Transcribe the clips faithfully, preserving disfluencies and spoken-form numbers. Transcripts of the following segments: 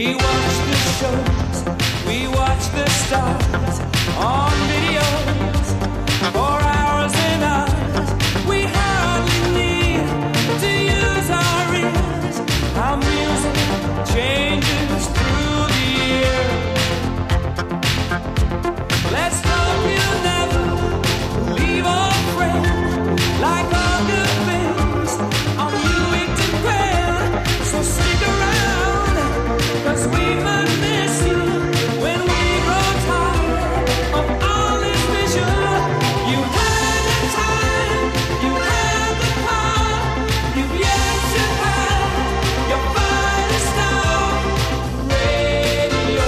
We watch the shows, we watch the stars on videos for hours and hours. We hardly need to use our ears. Our music changes through the year. Let's hope you never leave our friend like all good things on you to grand. So stick around, 'cause we might miss you when we grow tired of all this vision. You had the time, you had the power, you've yet to have your finest hour. Radio.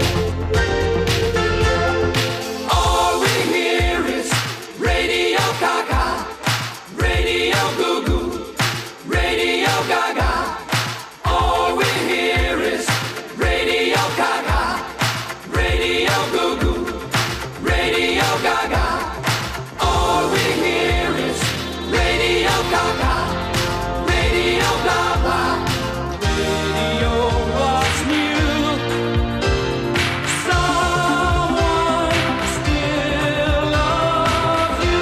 All we hear is Radio Gaga, Radio Goo Goo, Radio Gaga. All we hear is Radio Gaga, Radio Goo Goo, Radio Gaga. All we hear is Radio Gaga, Radio blah blah. Radio was new. Someone still loves you.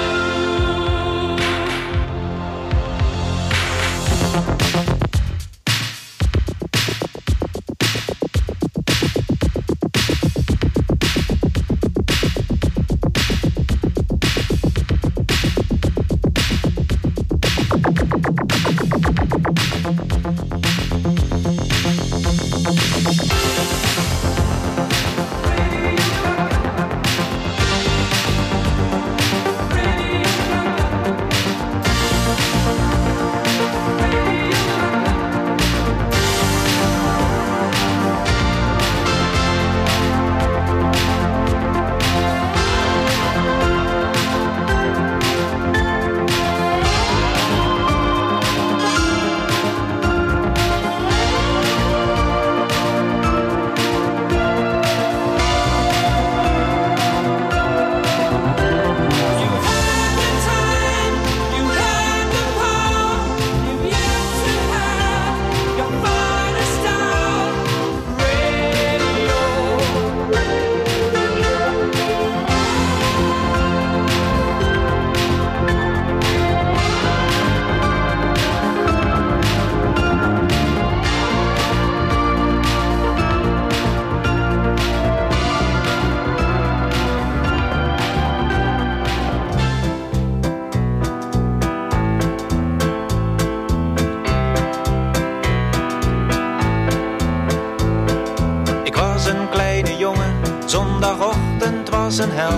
Ik was een kleine jongen, zondagochtend was een hel.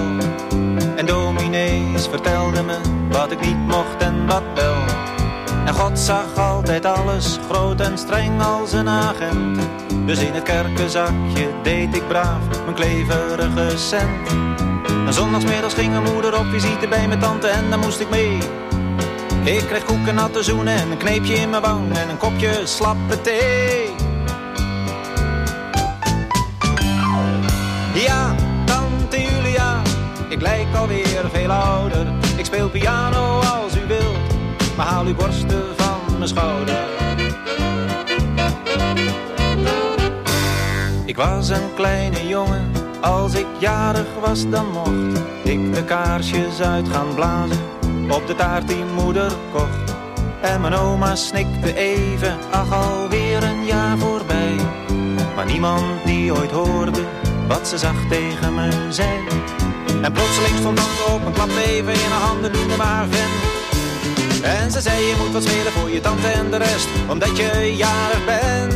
En dominees vertelden me wat ik niet mocht en wat wel. En God zag altijd alles, groot en streng als een agent. Dus in het kerkenzakje deed ik braaf mijn kleverige cent. En zondagsmiddags ging mijn moeder op visite bij mijn tante en daar moest ik mee. Ik kreeg koeken, natte zoenen en een kneepje in mijn wang en een kopje slappe thee. Ja, tante Julia, ik lijk alweer veel ouder. Ik speel piano als u wilt, maar haal uw borsten van mijn schouder. Ik was een kleine jongen, als ik jarig was dan mocht ik de kaarsjes uit gaan blazen op de taart die moeder kocht. En mijn oma snikte even, ach alweer een jaar voorbij. Maar niemand die ooit hoorde wat ze zacht tegen me zei. En plotseling stond tante op en klapte even in haar handen, noemde me haar vent. En ze zei je moet wat spelen voor je tante en de rest, omdat je jarig bent.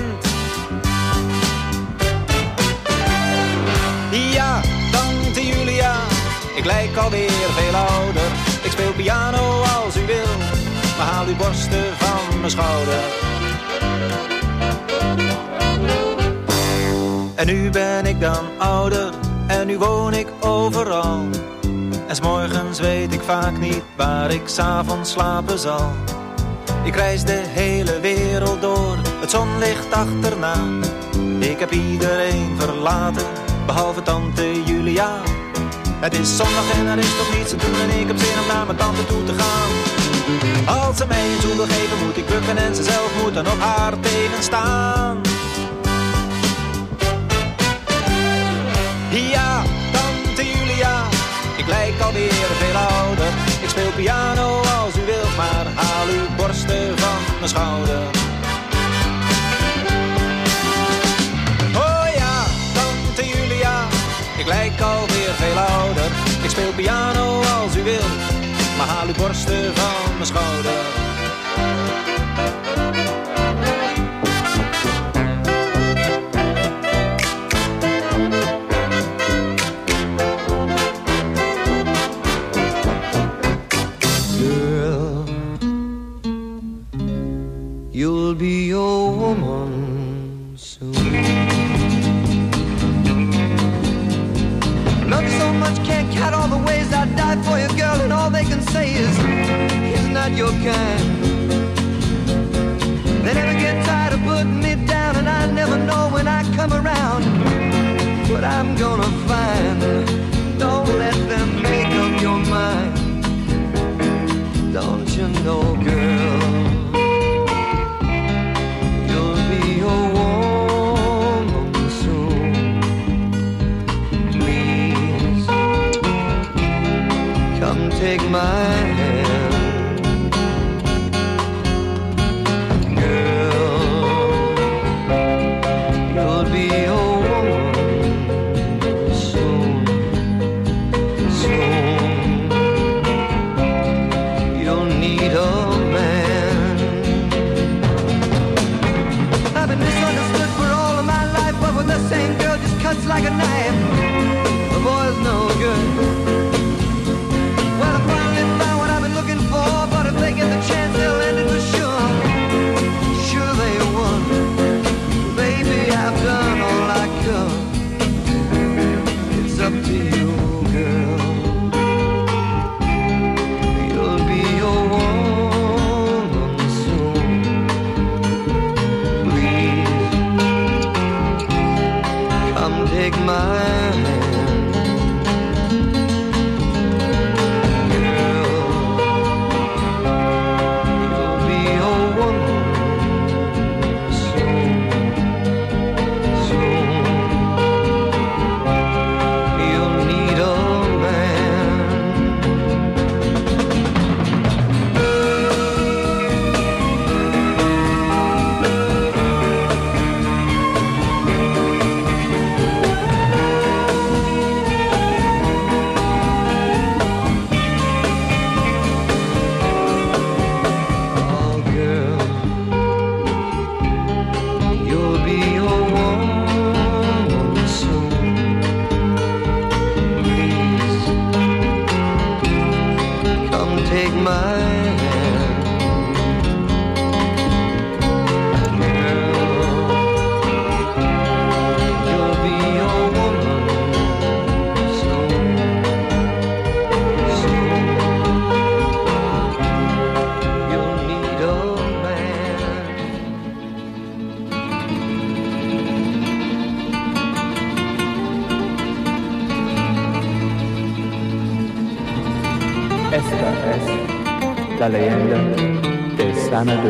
Ja, tante Julia, ik lijk alweer veel ouder. Ik speel piano als u wil, maar haal uw borsten van mijn schouder. En nu ben ik dan ouder, en nu woon ik overal. En 's morgens weet ik vaak niet waar ik 's avonds slapen zal. Ik reis de hele wereld door, het zonlicht achterna. Ik heb iedereen verlaten, behalve tante Julia. Het is zondag en er is toch niets te doen en ik heb zin om naar mijn tante toe te gaan. Als ze mij een zoen wil geven moet ik bukken en ze zelf moet dan op haar tegenstaan. piano als u wilt, maar haal uw borsten van mijn schouder. Oh ja, tante Julia, ik lijk alweer veel ouder. Ik speel piano als u wilt, maar haal uw borsten van mijn schouder. You'll be your woman soon. Love you so much, can't count all the ways I died for you, girl, and all they can say is, he's not your kind. They never get tired of putting me down, and I never know when I come around what I'm gonna find. Don't let them make up your mind. Don't you know, girl, your woman soon. Please come take my hand, girl. You'll be your woman soon, soon. You'll need a same girl just cuts like a knife. The boy's no good. Well, I finally found what I've been looking for, but if they get the chance, they'll end it for sure. Sure they won. Baby, I've done all I could. It's up to you, girl. You'll be your woman soon. Please come take my hand, girl. You'll be your woman soon, soon. You'll need a take my hand, girl. You'll be your woman soon, soon. You'll need a man. Esta es la leyenda de Xanadu.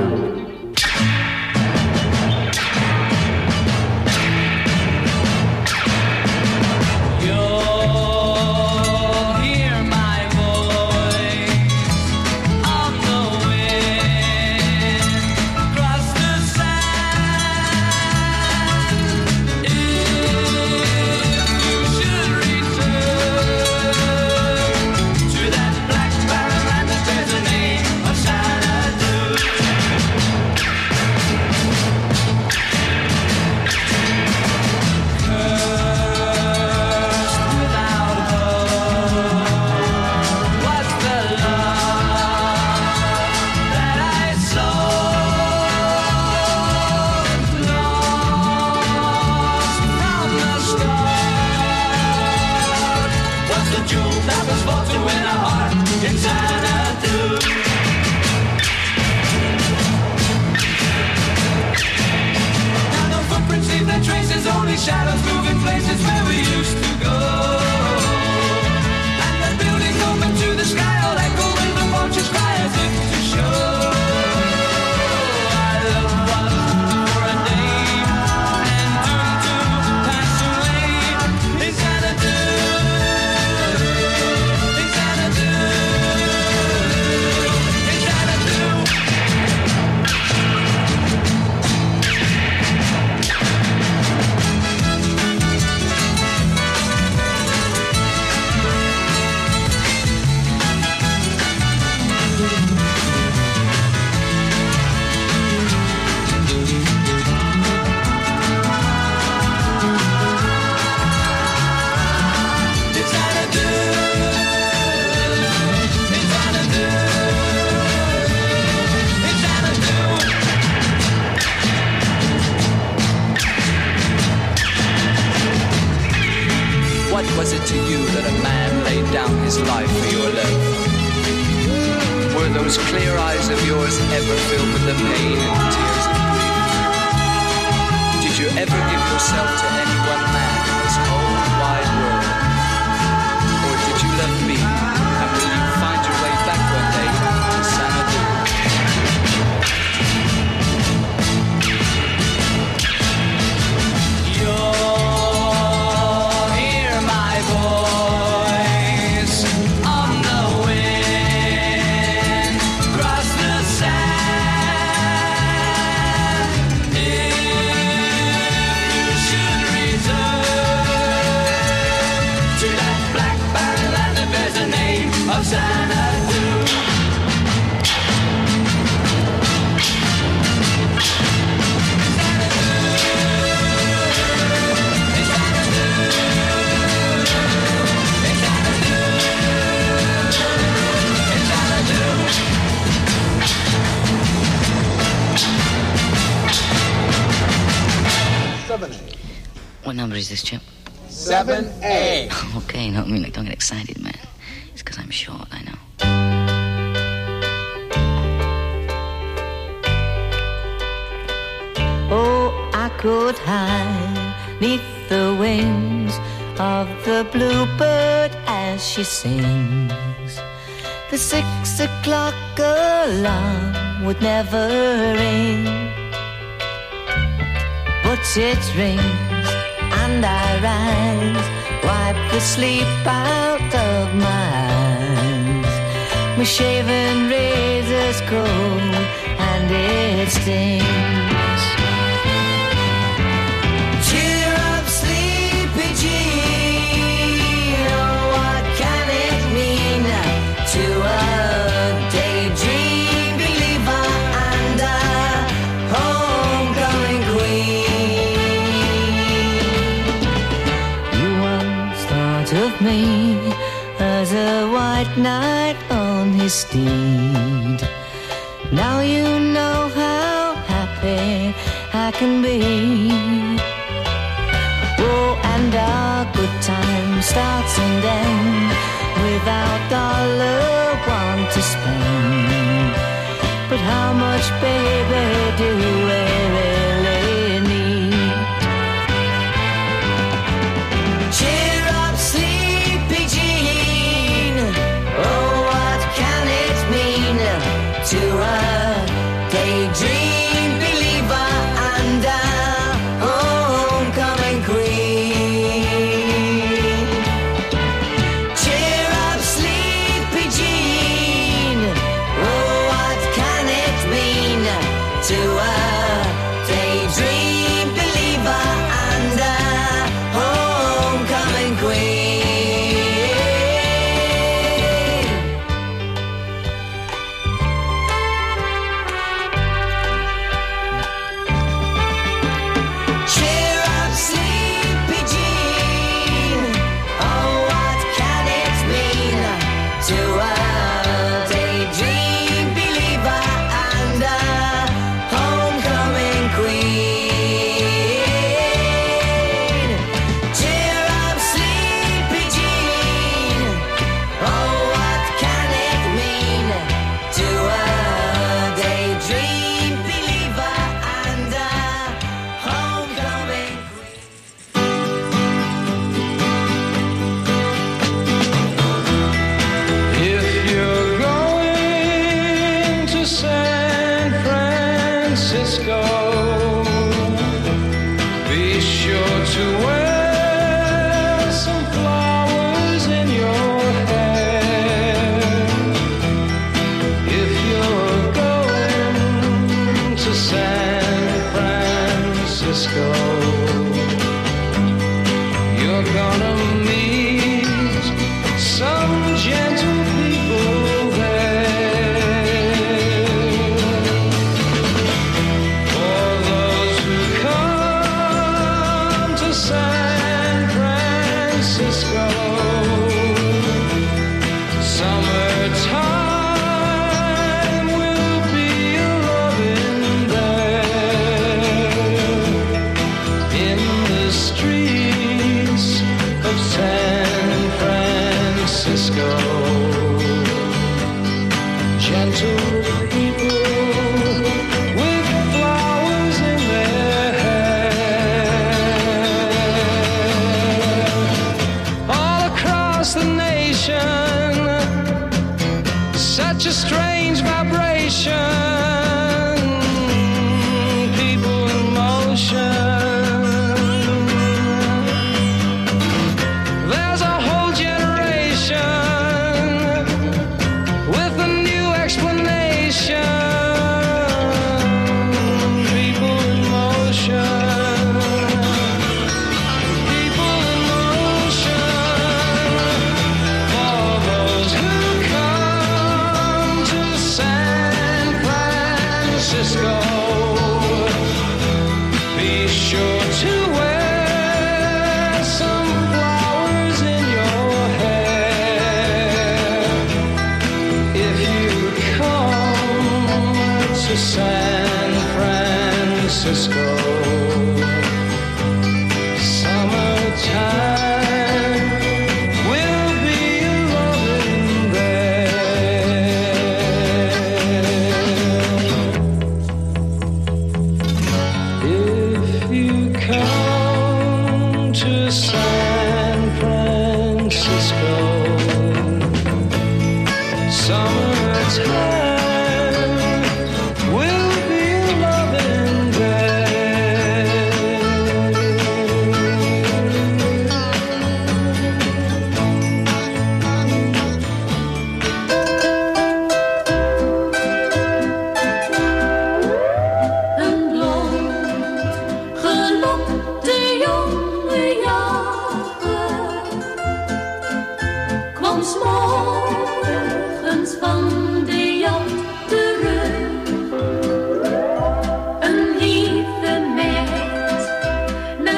Shadows moving places where we used to go. And the buildings open to the sky, all echo when the vultures cry as if to show I love one for a day and doomed to pass away. Xanadu, Xanadu. was it to you that a man laid down his life for your love? Were those clear eyes of yours ever filled with the pain and tears of grief? Did you ever give yourself to any one man in this whole wide world? Or did you love me, and will you find your way back one day to Xanadu? You'll hear my voice on the wind, across the sand. If you should return to that black battle land that bears the name of Xanadu. seven A. What number is this, Chip? seven A. Okay, no, I mean, like, don't get excited, man. It's because I'm short, I know. Oh, I could hide neath the wings of the bluebird as she sings. The six o'clock alarm would never ring, but it rings and I rise, wipe the sleep out of my eyes. My shaven razor's cold and it stings. Cheer up, sleepy Jean. Oh, what can it mean to a daydream believer and a homecoming queen? You once thought of me as a white knight on his steed. Now you know how happy I can be. Oh, and our good time starts and ends without dollar one to spend. But how much, baby, do we really need? Cheer up, sleepy Jean. Oh, what can it mean to a daydream believer and a homecoming queen? Cheer up, sleepy Jean. Oh, what can it mean to a daydream believer and a homecoming queen? Cheer up, sleepy Jean. Oh, what can it mean to a daydream believer and a homecoming queen? Cheer up, sleepy Jean. Oh, what can it mean to a daydream believer and a homecoming queen? If you're going to San Francisco, be sure to wear some flowers in your hair. If you're going to San Francisco, you're gonna meet some gentle people there. For those who come to San Francisco, summertime will be a loving there. In the streets of San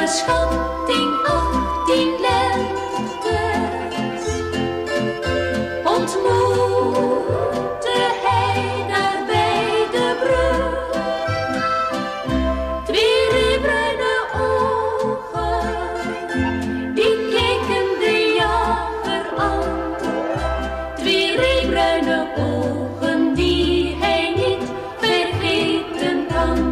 schatting achttien lentes ontmoette hij daar bij de brug. Twee ribbruine ogen, die keken de jager aan. Twee ribbruine ogen die hij niet vergeten kan.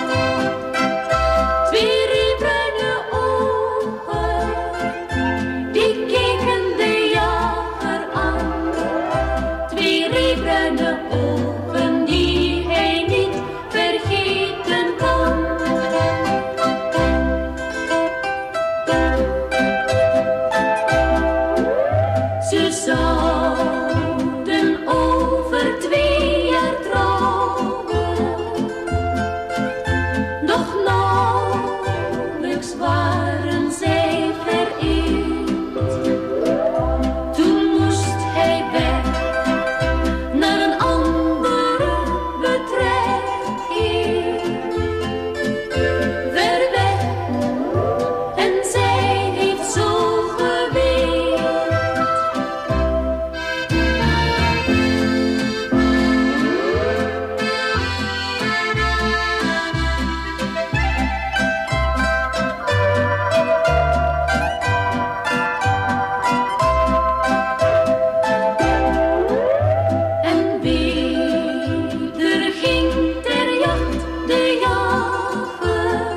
Twee ribbruine ogen, die keken de jager aan. Twee ribbruine ogen die hij niet vergeten kan. Ze zouden over twee jaar trouwen, doch nauwelijks waren zij vereend. Toen moest hij weg naar een andere betrekking, ver weg, en zij heeft zo geweend. En weder ging ter jacht de jager,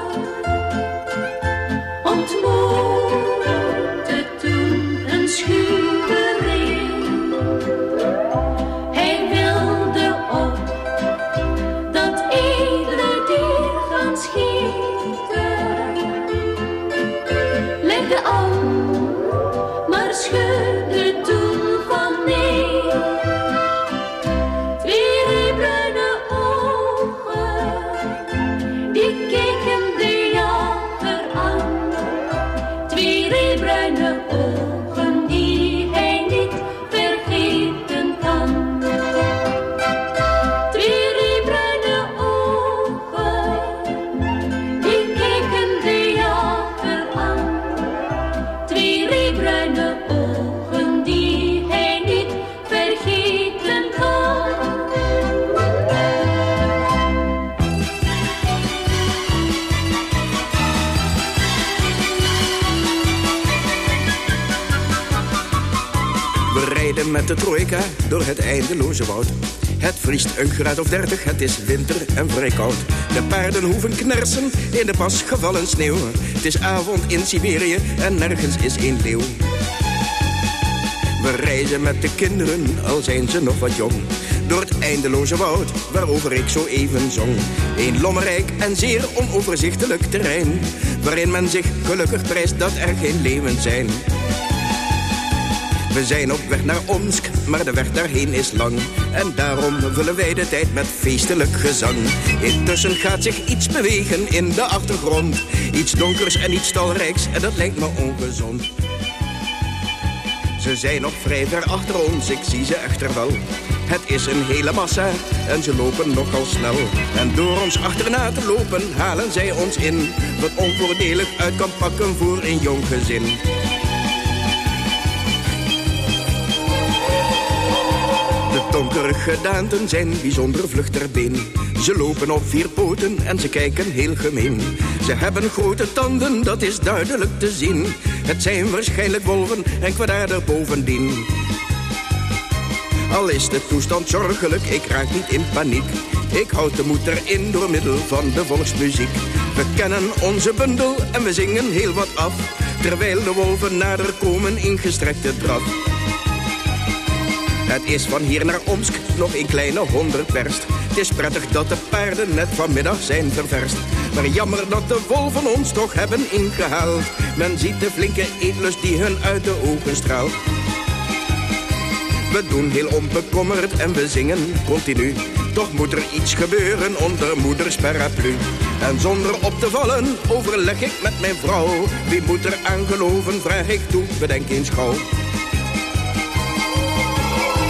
ontmoette toen een schuwe reet. Hij wilde op dat edele dier gaan schieten, legde aan, maar schudde toen van nee. Twee ribbruine ogen, die keken de jager aan. Twee ribbruine ogen die hij niet vergeten kan. Twee ribbruine ogen, die keken de jager aan. Twee ribbruine ogen die hij niet vergeten kan. We rijden met de trojka door het eindeloze woud. Het vriest een graad of dertig, het is winter en vrij koud. De paarden hoeven knersen in de pas gevallen sneeuw. Het is avond in Siberië en nergens is één leeuw. We reizen met de kinderen, al zijn ze nog wat jong, door het eindeloze woud waarover ik zo even zong. Een lommerrijk en zeer onoverzichtelijk terrein, waarin men zich gelukkig prijst dat er geen leeuwen zijn. We zijn op weg naar Omsk, maar de weg daarheen is lang. En daarom vullen wij de tijd met feestelijk gezang. Intussen gaat zich iets bewegen in de achtergrond. Iets donkers en iets talrijks, en dat lijkt me ongezond. Ze zijn nog vrij ver achter ons, ik zie ze echter wel. Het is een hele massa en ze lopen nogal snel. En door ons achterna te lopen halen zij ons in, wat onvoordelig uit kan pakken voor een jong gezin. De donkere gedaanten zijn bijzonder vlug ter been. Ze lopen op vier poten en ze kijken heel gemeen. Ze hebben grote tanden, dat is duidelijk te zien. Het zijn waarschijnlijk wolven en kwaadaardig bovendien. Al is de toestand zorgelijk, ik raak niet in paniek. Ik houd de moed erin door middel van de volksmuziek. We kennen onze bundel en we zingen heel wat af, terwijl de wolven nader komen in gestrekte draf. Het is van hier naar Omsk nog een kleine honderd werst. Het is prettig dat de paarden net vanmiddag zijn ververst. Maar jammer dat de wolven ons toch hebben ingehaald. Men ziet de flinke eetlust die hun uit de ogen straalt. We doen heel onbekommerd en we zingen continu. Toch moet er iets gebeuren onder moeders paraplu. En zonder op te vallen overleg ik met mijn vrouw. Wie moet er aan geloven, vraag ik toe, bedenk eens gauw.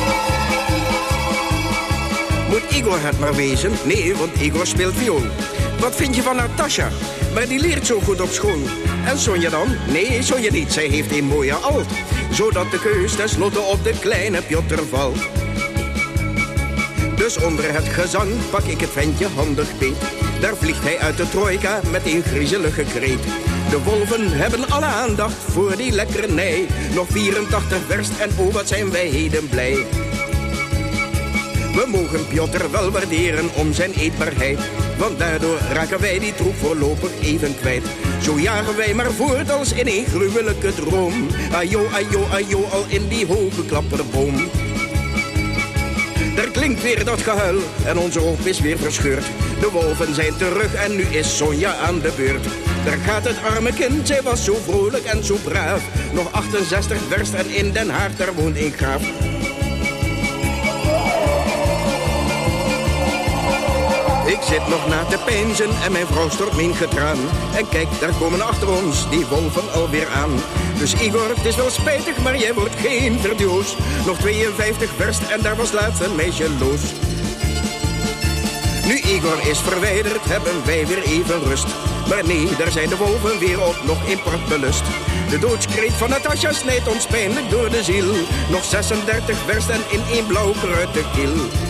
Moet Igor het maar wezen? Nee, want Igor speelt viool. wat vind je van Natasja? Maar die leert zo goed op school. En Sonja dan? Nee, Sonja niet, zij heeft een mooie alt. Zodat de keus tenslotte op de kleine Piotr valt. Dus onder het gezang pak ik het ventje handig beet. Daar vliegt hij uit de trojka met een griezelige kreet. De wolven hebben alle aandacht voor die lekkernij. Nog vierentachtig verst en oh wat zijn wij heden blij. We mogen Piotr wel waarderen om zijn eetbaarheid. Want daardoor raken wij die troep voorlopig even kwijt. Zo jagen wij maar voort als in een gruwelijke droom. Ajo, ajo, ajo, al in die hoge klapperboom. Er klinkt weer dat gehuil en onze hoop is weer verscheurd. De wolven zijn terug en nu is Sonja aan de beurt. Daar gaat het arme kind, zij was zo vrolijk en zo braaf. Nog achtenzestig verst en in Den Haag, daar woont een graaf. Ik zit nog na te peinzen en mijn vrouw stort mijn getraan. En kijk, daar komen achter ons die wolven alweer aan. Dus Igor, het is wel spijtig, maar jij wordt geen verdoos. Nog tweeënvijftig verst en daar was laatst een meisje los. Nu Igor is verwijderd, hebben wij weer even rust. Maar nee, daar zijn de wolven weer op nog in prachtbelust. De doodskreet van Natasja snijdt ons pijnlijk door de ziel. Nog zesendertig verst en in één blauw geruite keel.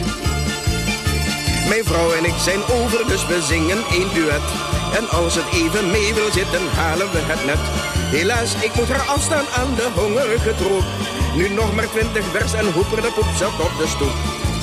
Mijn vrouw en ik zijn over, dus we zingen één duet. En als het even mee wil zitten, halen we het net. Helaas, ik moet haar afstaan aan de hongerige troep. Nu nog maar twintig vers en Hoeper de poep zat op de stoep.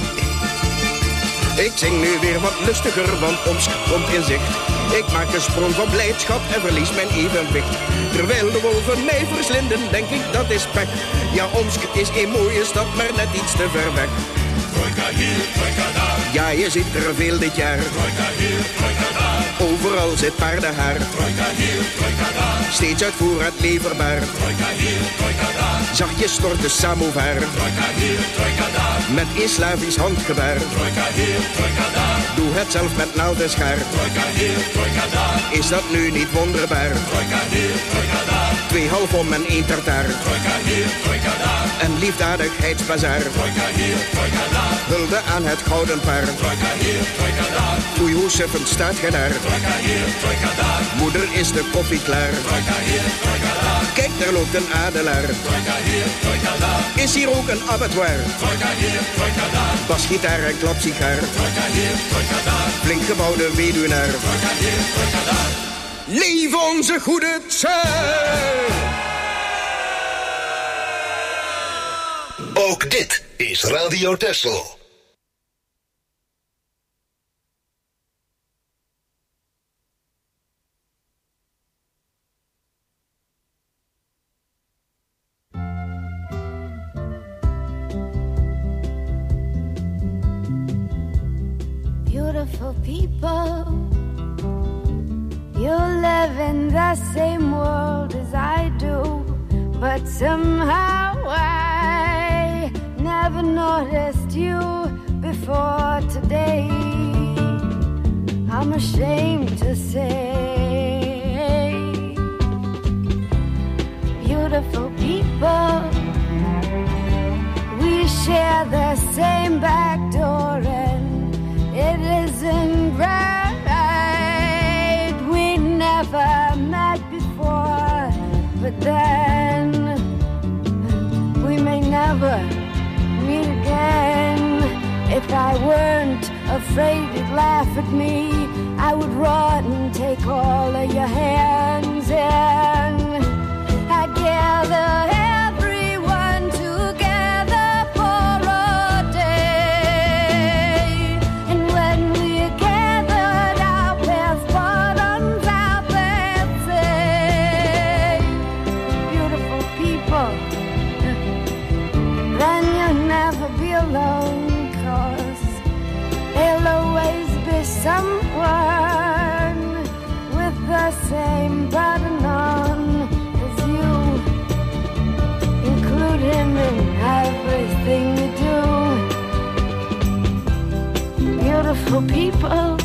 Ik zing nu weer wat lustiger, want Omsk komt in zicht. Ik maak een sprong van blijdschap en verlies mijn evenwicht. Terwijl de wolven mij verslinden, denk ik dat is pech. Ja, Omsk is een mooie stad, maar net iets te ver weg. Trojka hier, trojka daar. Ja, je ziet er veel dit jaar. Trojka hier, trojka daar. Overal zit paardenhaar. Trojka hier, trojka daar. Steeds uit voorraad leverbaar. Trojka hier, trojka daar. Zachtjes stort de samovar. Trojka hier, trojka daar. Met een Slavisch handgebaar. Trojka hier, trojka daar. Doe het zelf met naald en schaar. Trojka hier, trojka daar. Is dat nu niet wonderbaar? Trojka hier, trojka daar. Twee halfom en één tartaar. Trojka hier, trojka daar. Een liefdadigheidsbazaar. Trojka hier, trojka daar. Hulde aan het gouden paar. Trojka hier, trojka daar. Oei, hoe suffend staat gij daar? Trojka hier, trojka daar. Moeder, is de koffie klaar? Trojka hier, trojka daar. Kijk, daar loopt een adelaar. Trojka hier, trojka daar. Is hier ook een abattoir? Trojka hier, trojka daar. Basgitaar en klapsigaar. Trojka hier, trojka daar. Flink gebouwde weduwnaar. Trojka hier, trojka daar. Leef onze goede Tsaar! Ook dit is Radio Texel. Beautiful people, you live in the same world as I do, but somehow I never noticed you before today. I'm ashamed to say, beautiful people, we share the same back door and it isn't right. We never met before, but then we may never meet again. If I weren't afraid you'd laugh at me, I would run and take all of your hands and I'd gather everyone together for a day. And when we gathered our best bottoms out there, say, beautiful people, then you'll never be alone. There'll always be someone with the same button on as you. Include him in everything you do. Beautiful people,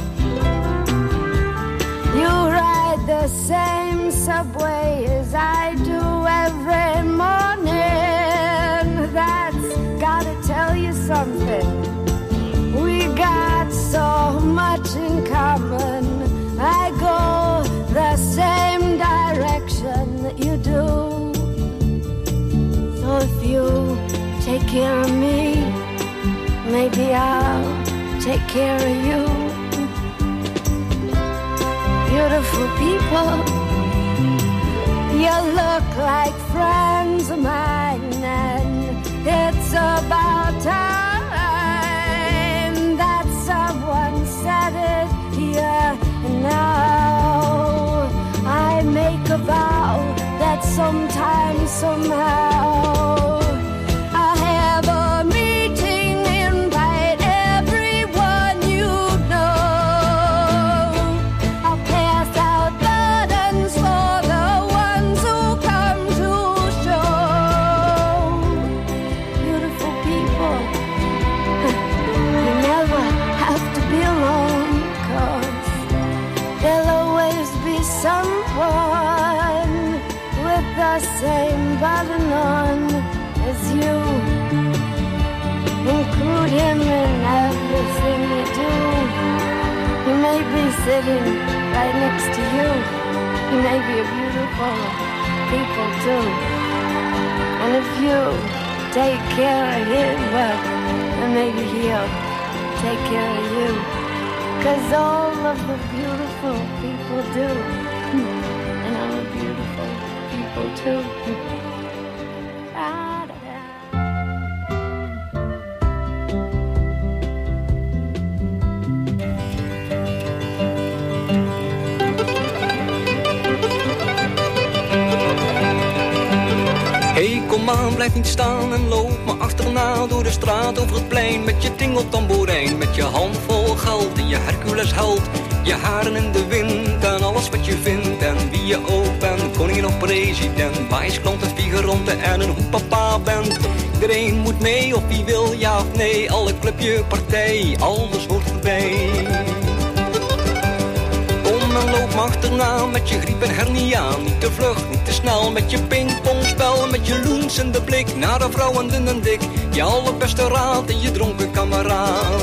you ride the same subway as I do every morning. That's gotta tell you something. We got so much in common. care of me, maybe I'll take care of you. Beautiful people, you look like friends of mine, and it's about time that someone said it here and now. I make a vow that sometime, somehow, I'll have a meeting, invite everyone you know. I'll pass out burdens for the ones who come to show. Beautiful people, you never have to be alone, 'cause there'll always be someone with the same button on as you. Include him in everything you do. He may be sitting right next to you. He may be a beautiful people too. And if you take care of him, well, then maybe he'll take care of you. 'Cause all of the beautiful people do. And I'm a beautiful people too. Hey, kom aan, blijf niet staan en loop me achterna door de straat over het plein. Met je tingeltamboerijn, met je handvol geld en je Hercules held. Je haren in de wind en alles wat je vindt. En wie je ook bent, koningin of president. Wijsklant en figurante en een hoepapa bent. Iedereen moet mee of wie wil, ja of nee. Alle clubje, partij, alles hoort erbij. Kom en loop me achterna met je griep en hernia. Niet te vlug, niet te snel met je pingpongspel. Met je loens in de blik naar de vrouwen dun en dik. Je allerbeste raad en je dronken kameraad.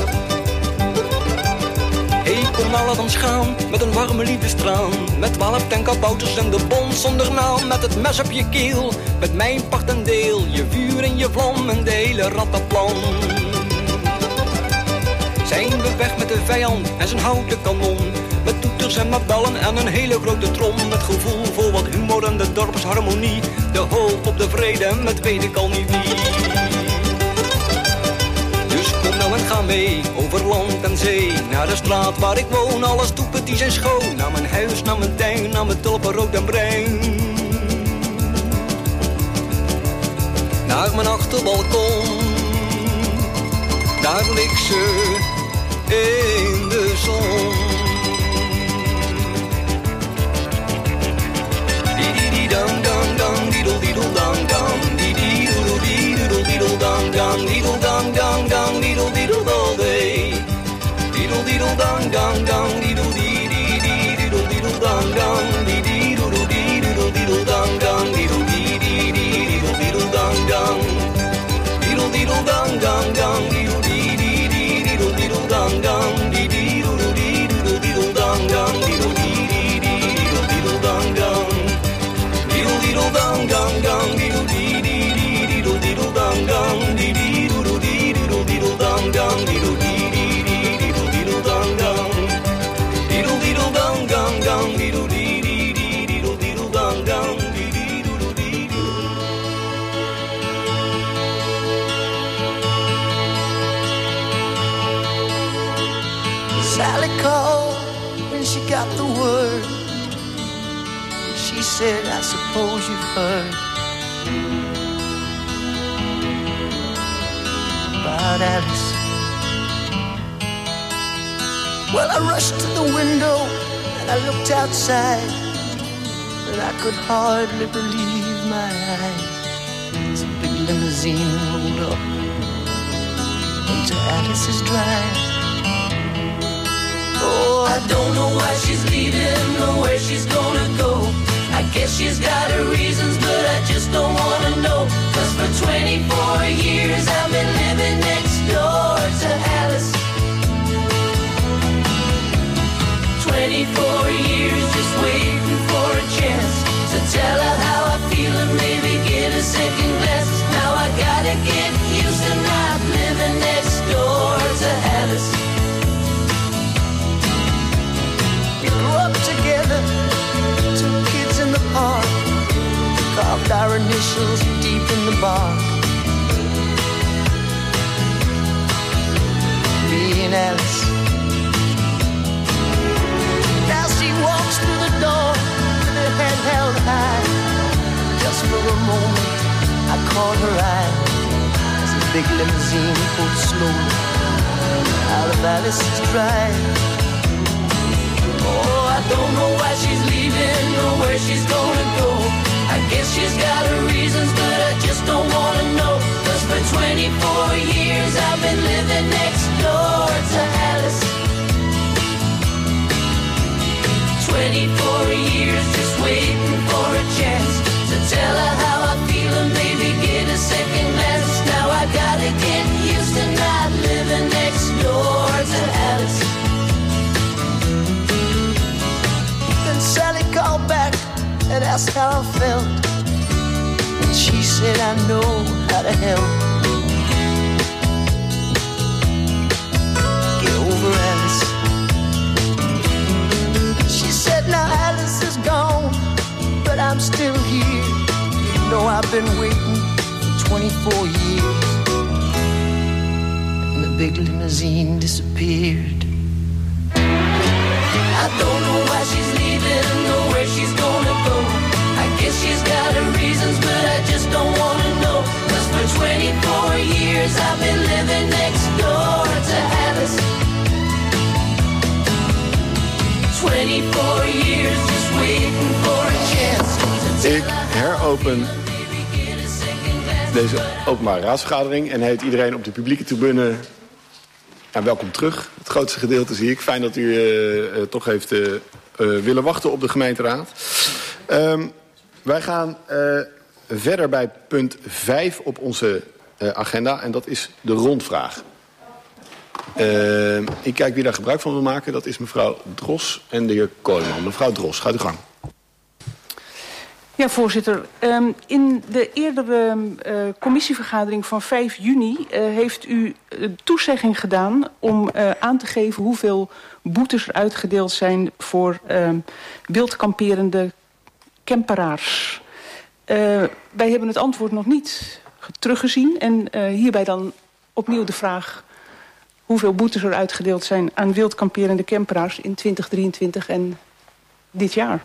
Hey, kom nou laat ons gaan, met een warme liefdestraan. Met twaalf tenkabouters en de bons zonder naam. Met het mes op je keel, met mijn part en deel. Je vuur en je vlam en de hele rattenplan. Zijn we weg met de vijand en zijn houten kanon. Met toeters en mabellen en een hele grote trom. Met gevoel voor wat humor en de dorpsharmonie. De hoop op de vrede met weet ik al niet wie. Dus kom nou en ga mee, over land en zee. Naar de straat waar ik woon, alles toepeties en schoon. Naar mijn huis, naar mijn tuin, naar mijn tulpen rood en bruin. Naar mijn achterbalkon, daar ligt ze in de zon. Dang dang dang diddle diddle dang dang diddle diddle diddle dang dang diddle dang dang dang diddle diddle all day. Diddle diddle dang dang dang diddle diddle diddle dang dang diddle diddle diddle dang dang diddle diddle diddle dang dang diddle diddle dang dang dang diddle diddle diddle dang dang diddle diddle diddle dang dang diddle diddle diddle dang dang. Diddle dang dang dang diddle dee dee dee diddle diddle dang dang dee dee diddle dee diddle diddle dang dang diddle dee dee dee diddle diddle dang dang diddle diddle dang dang dang diddle dee dee dee diddle diddle dang dang dee dee diddle dee dee. Sally called when she got the word. She said, I suppose you've heard about Alice. Well, I rushed to the window and I looked outside, and I could hardly believe my eyes. As a big limousine rolled up into Alice's drive. Oh, I don't know why she's leaving or where she's gonna go. I guess she's got her reasons, but I just don't wanna know. Cause for twenty-four years I've been living next door to Alice. twenty-four years just waiting for a chance to tell her how I feel and maybe get a second glass. Now I gotta get used her initials deep in the bark. Being Alice. Now she walks through the door with her head held high. Just for a moment I caught her eye as the big limousine pulled slowly out of Alice's drive. Oh, I don't know why she's leaving or where she's gonna go. I guess she's got her reasons, but I just don't wanna know. Cause for twenty-four years I've been living next door to Alice. twenty-four years just waiting for a chance to tell her how I feel and maybe get a second glance. Now I gotta get used to not living next door to Alice. Then Sally called back and asked how I felt, and she said I know how to help. Get over Alice. She said now Alice is gone, but I'm still here. You know I've been waiting for twenty-four years. And the big limousine disappeared. I don't know why she's leaving or where she's gonna go. I guess she's got her reasons, but I just don't wanna know. Cause for twenty-four years I've been living next door to Alice. twenty-four years just waiting for a chance to Ik heropen deze openbare raadsvergadering en heet iedereen op de publieke tribune ja, welkom terug. Het grootste gedeelte zie ik. Fijn dat u uh, uh, toch heeft uh, uh, willen wachten op de gemeenteraad. Um, wij gaan uh, verder bij punt vijf op onze uh, agenda en dat is de rondvraag. Uh, ik kijk wie daar gebruik van wil maken. Dat is mevrouw Dros en de heer Kooijman. Mevrouw Dros, gaat u gang. Ja, voorzitter. Um, in de eerdere uh, commissievergadering van vijf juni uh, heeft u uh, toezegging gedaan om uh, aan te geven hoeveel boetes er uitgedeeld zijn voor uh, wildkamperende camperaars. Uh, wij hebben het antwoord nog niet teruggezien en uh, hierbij dan opnieuw de vraag hoeveel boetes er uitgedeeld zijn aan wildkamperende camperaars in twintig drieëntwintig en dit jaar.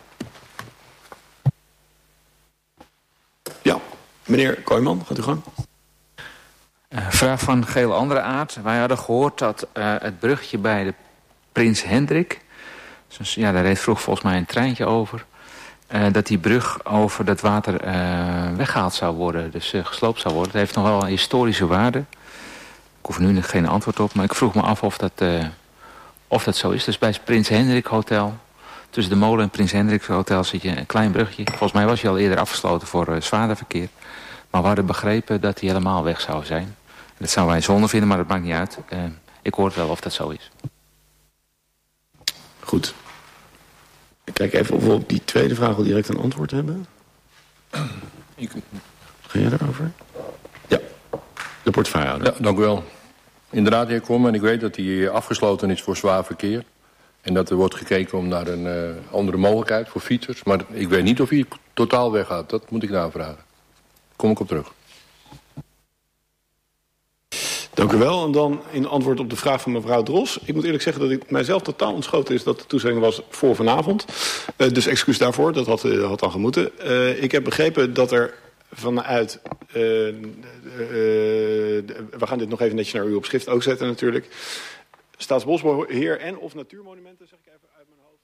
Ja, meneer Kooijman, gaat u gang. Uh, vraag van geheel andere aard. Wij hadden gehoord dat uh, het bruggetje bij de Prins Hendrik, dus, ja, daar reed vroeg volgens mij een treintje over, uh, dat die brug over dat water uh, weggehaald zou worden, dus uh, gesloopt zou worden. Dat heeft nog wel een historische waarde. Ik hoef nu geen antwoord op, maar ik vroeg me af of dat, uh, of dat zo is. Dus bij het Prins Hendrik Hotel, tussen de molen en Prins Hendrik Hotel zit je een klein bruggetje. Volgens mij was hij al eerder afgesloten voor uh, zwaarder verkeer. Maar we hadden begrepen dat hij helemaal weg zou zijn. Dat zouden wij zonde vinden, maar dat maakt niet uit. Uh, ik hoor wel of dat zo is. Goed. Ik kijk even of we op die tweede vraag al direct een antwoord hebben. Ik... Ga jij daarover? Ja, de portefeuillehouder. Ja, dank u wel. Inderdaad, heer Kom, ik weet dat hij afgesloten is voor zwaar verkeer. En dat er wordt gekeken om naar een uh, andere mogelijkheid voor fietsers. Maar ik weet niet of hij totaal weggaat. Dat moet ik navragen. Kom ik op terug. Dank u wel. En dan in antwoord op de vraag van mevrouw Dros. Ik moet eerlijk zeggen dat ik mijzelf totaal ontschoten is dat de toezegging was voor vanavond. Uh, dus excuus daarvoor, dat had, uh, had dan gemoeten. Uh, ik heb begrepen dat er vanuit... Uh, uh, uh, we gaan dit nog even netjes naar u op schrift ook zetten natuurlijk. Staatsbosbeheer en of natuurmonumenten, zeg ik even uit mijn hoofd.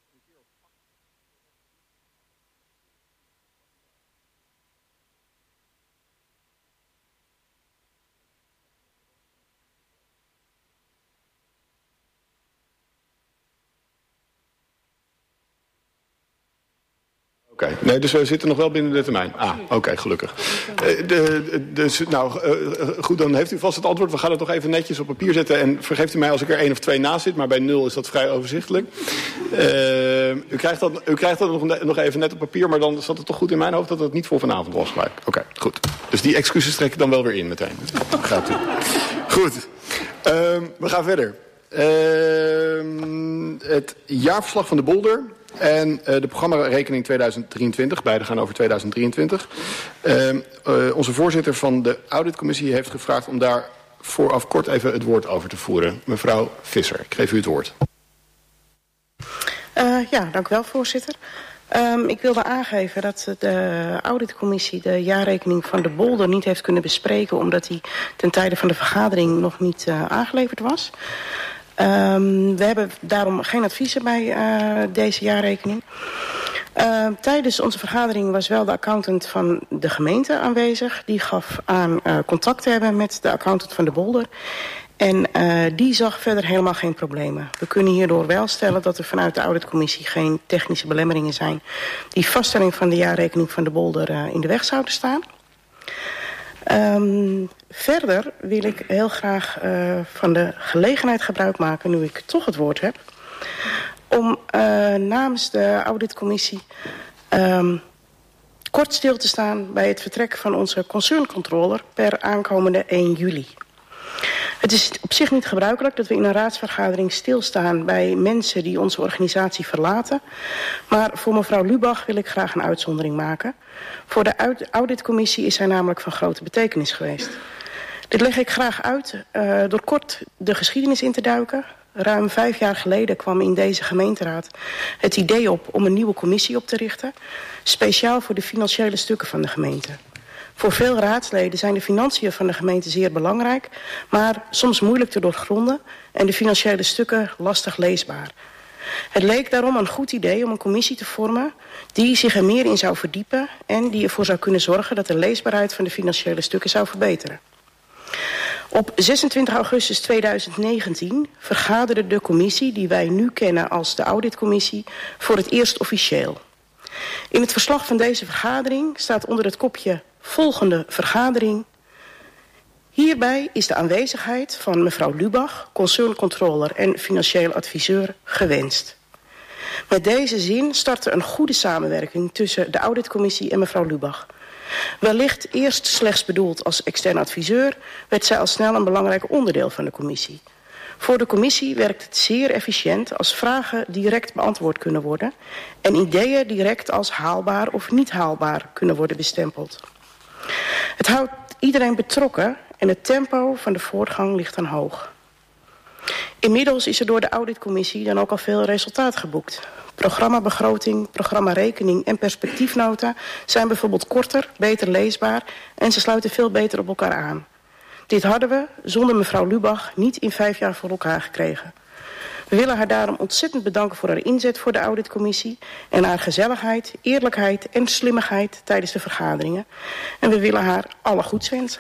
Oké, okay. Nee, dus we zitten nog wel binnen de termijn. Ah, oké, okay, gelukkig. Uh, de, dus, nou, uh, goed, dan heeft u vast het antwoord. We gaan het nog even netjes op papier zetten. En vergeeft u mij als ik er één of twee naast zit, maar bij nul is dat vrij overzichtelijk. Uh, u krijgt dat, u krijgt dat nog, nog even net op papier, maar dan zat het toch goed in mijn hoofd dat het niet voor vanavond was gelijk. Oké, okay, goed. Dus die excuses trek ik dan wel weer in meteen. Gaat u. Goed. Uh, we gaan verder. Uh, het jaarverslag van de Bolder En uh, de programmarekening tweeduizend drieëntwintig, beide gaan over tweeduizend drieëntwintig. Uh, uh, onze voorzitter van de auditcommissie heeft gevraagd om daar vooraf kort even het woord over te voeren. Mevrouw Visser, ik geef u het woord. Uh, ja, dank u wel, voorzitter. Um, ik wilde aangeven dat de auditcommissie de jaarrekening van de Bolder niet heeft kunnen bespreken, omdat die ten tijde van de vergadering nog niet uh, aangeleverd was. Um, we hebben daarom geen adviezen bij uh, deze jaarrekening. Uh, tijdens onze vergadering was wel de accountant van de gemeente aanwezig. Die gaf aan uh, contact te hebben met de accountant van de Bolder. En uh, die zag verder helemaal geen problemen. We kunnen hierdoor wel stellen dat er vanuit de auditcommissie geen technische belemmeringen zijn die vaststelling van de jaarrekening van de Bolder uh, in de weg zouden staan. Um, verder wil ik heel graag uh, van de gelegenheid gebruik maken, nu ik toch het woord heb, om uh, namens de auditcommissie um, kort stil te staan bij het vertrek van onze concerncontroller per aankomende één juli. Het is op zich niet gebruikelijk dat we in een raadsvergadering stilstaan bij mensen die onze organisatie verlaten. Maar voor mevrouw Lubach wil ik graag een uitzondering maken. Voor de auditcommissie is zij namelijk van grote betekenis geweest. Dit leg ik graag uit uh, door kort de geschiedenis in te duiken. Ruim vijf jaar geleden kwam in deze gemeenteraad het idee op om een nieuwe commissie op te richten. Speciaal voor de financiële stukken van de gemeente. Voor veel raadsleden zijn de financiën van de gemeente zeer belangrijk, maar soms moeilijk te doorgronden en de financiële stukken lastig leesbaar. Het leek daarom een goed idee om een commissie te vormen die zich er meer in zou verdiepen en die ervoor zou kunnen zorgen dat de leesbaarheid van de financiële stukken zou verbeteren. Op zesentwintig augustus tweeduizend negentien vergaderde de commissie die wij nu kennen als de auditcommissie voor het eerst officieel. In het verslag van deze vergadering staat onder het kopje volgende vergadering. Hierbij is de aanwezigheid van mevrouw Lubach, concerncontroller en financieel adviseur, gewenst. Met deze zin startte een goede samenwerking tussen de auditcommissie en mevrouw Lubach. Wellicht eerst slechts bedoeld als extern adviseur, werd zij al snel een belangrijk onderdeel van de commissie. Voor de commissie werkt het zeer efficiënt als vragen direct beantwoord kunnen worden en ideeën direct als haalbaar of niet haalbaar kunnen worden bestempeld. Het houdt iedereen betrokken en het tempo van de voortgang ligt dan hoog. Inmiddels is er door de auditcommissie dan ook al veel resultaat geboekt. Programmabegroting, programmarekening en perspectiefnota zijn bijvoorbeeld korter, beter leesbaar en ze sluiten veel beter op elkaar aan. Dit hadden we, zonder mevrouw Lubach, niet in vijf jaar voor elkaar gekregen. We willen haar daarom ontzettend bedanken voor haar inzet voor de auditcommissie en haar gezelligheid, eerlijkheid en slimmigheid tijdens de vergaderingen. En we willen haar alle goeds wensen.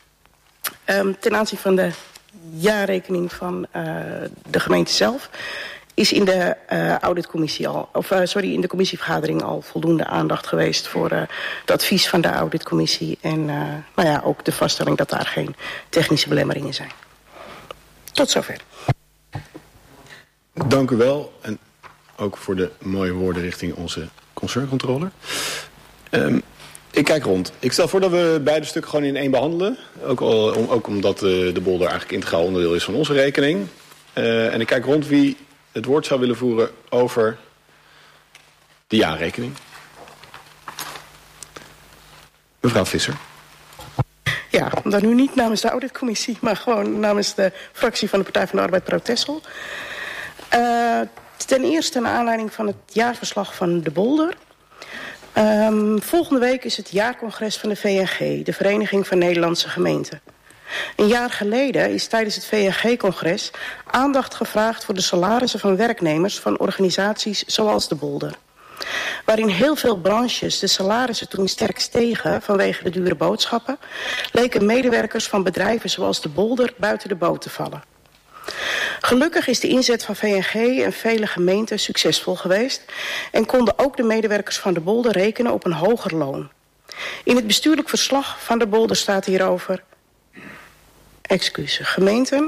Um, ten aanzien van de jaarrekening van uh, de gemeente zelf is in de uh, auditcommissie al, of uh, sorry, in de commissievergadering al voldoende aandacht geweest voor uh, het advies van de auditcommissie en uh, nou ja, ook de vaststelling dat daar geen technische belemmeringen zijn. Tot zover. Dank u wel en ook voor de mooie woorden richting onze concerncontroller. Um, ik kijk rond. Ik stel voor dat we beide stukken gewoon in één behandelen. Ook, al, om, ook omdat uh, de bolder eigenlijk integraal onderdeel is van onze rekening. Uh, en ik kijk rond wie het woord zou willen voeren over de jaarrekening. Mevrouw Visser. Ja, dan nu niet namens de auditcommissie, maar gewoon namens de fractie van de Partij van de Arbeid Pro Texel. Uh, ten eerste naar aanleiding van het jaarverslag van de Bolder. Um, volgende week is het jaarcongres van de V N G, de Vereniging van Nederlandse Gemeenten. Een jaar geleden is tijdens het V N G-congres aandacht gevraagd voor de salarissen van werknemers van organisaties zoals de Bolder. Waarin heel veel branches de salarissen toen sterk stegen vanwege de dure boodschappen, leken medewerkers van bedrijven zoals de Bolder buiten de boot te vallen. Gelukkig is de inzet van V N G en vele gemeenten succesvol geweest en konden ook de medewerkers van de Bolder rekenen op een hoger loon. In het bestuurlijk verslag van de Bolder staat hierover, excuses, gemeenten,